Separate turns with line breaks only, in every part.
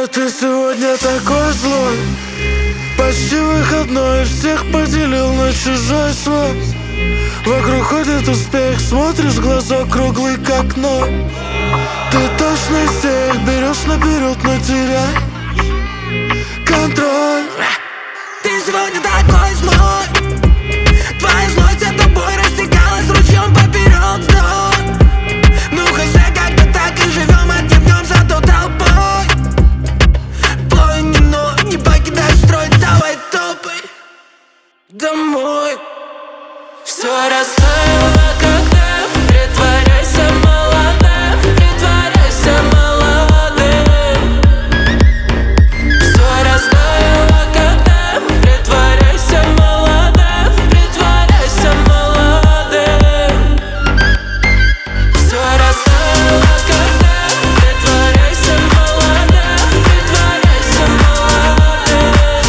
Ты сегодня такой злой, почти выходной, всех поделил на чужой свой. Вокруг ходит успех, смотришь, глазок круглый как ноль. Ты точно всех берешь наперед, но теряй контроль.
Ты сегодня такой злой, твоя злость за тобой растекалась ручьем поперек вдоль. Ну хз, как-то так и живем, отдевнем зато толпой. Плой не ной, не покидай строй, давай топай домой.
Все растаяло, когда притворяйся молодым, притворяйся молодым. Все растаяло, когда притворяйся молодым, притворяйся молодым. Все растаяло, когда притворяйся молодым, притворяйся молодым.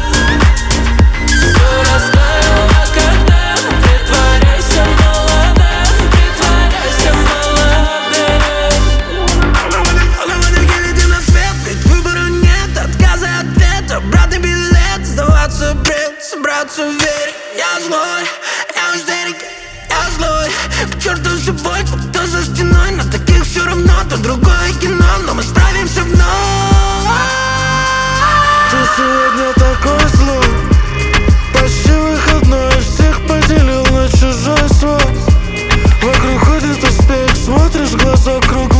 Все растаяло, когда притворяйся молодым, притворяйся молодым.
Мы в энергии летим на свет, ведь выбора нет, отказа и ответа. Обратный билет, сдаваться бред, собраться в вере. Я злой, я в истерике, я злой. К черту всю боль, кто за стеной. На таких все равно, то другое кино, но мы справимся вновь.
Ты сегодня такой злой, почти выходной, всех поделил на чужой свой. Вокруг ходит успех, смотришь, глазок круглый